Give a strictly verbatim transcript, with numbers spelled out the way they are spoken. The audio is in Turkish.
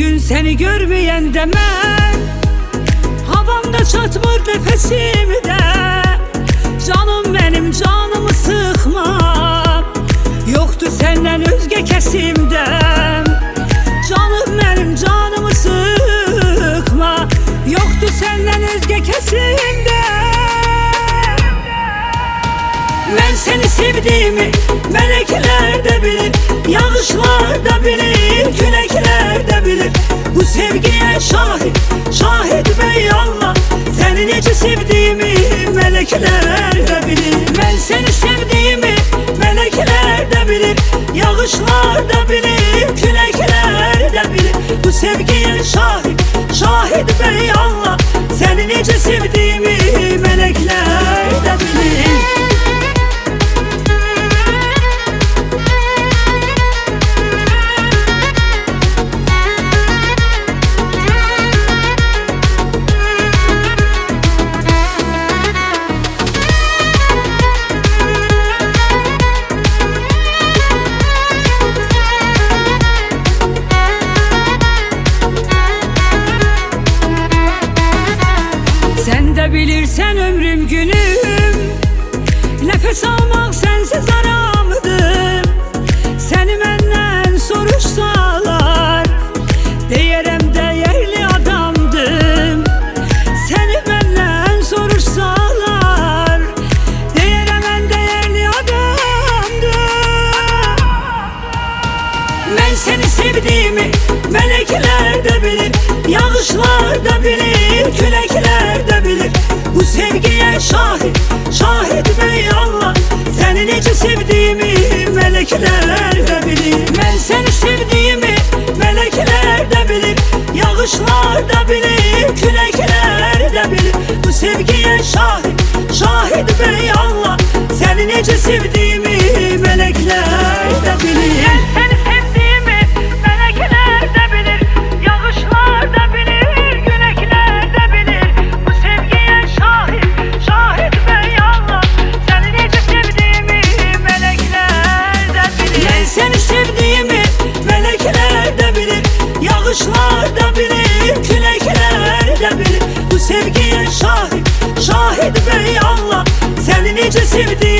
gün seni görmeyen de mən havamda çatmır nefesimde. Canım benim canımı sıkma, yoktu senden özge kesimde. Canım benim canımı sıkma, yoktu senden özge kesimde. Ben seni sevdiğimi melekler de bilir, yağışlar da bilir, külekler de bilir. Bu sevgiye şahit, şahit bey Allah. Seni nece sevdiğimi melekler de bilir. Ben seni sevdiğimi melekler de bilir, yağışlar da bilir, külekler de bilir. Bu sevgiye şahit, şahit bey Allah. Seni nece sevdiğimi melekler de bilir. Sen de bilirsen ömrüm günüm, nefes almak sensiz aramdır. Seni benden soruşsalar, deyərəm değerli adamdım. Seni benden soruşsalar, deyərəm en değerli adamdım. Ben seni sevdiğimi melekler de bilir, yağışlar da bilir, külekler de bilir. Bu sevgiye şahit, şahit bey Allah. Seni nece sevdiğimi melekler de bilir. Ben seni sevdiğimi melekler de bilir, yağışlar da bilir, külekler de bilir. Bu sevgiye şahit, şahit bey Allah. Seni nece sevdiğimi melekler de bilir. Seni sevdiğimi melekler de bilir, yağışlar da bilir, külekler de bilir. Bu sevgiye şahit, şahit bey Allah. Seni nece sevdiğimi melekler de bilir. Ben seni sevdiğimi melekler de bilir, yağışlar da bilir, külekler de bilir. Bu sevgiye şahit, şahit bey Allah. Seni nece sevdiğimi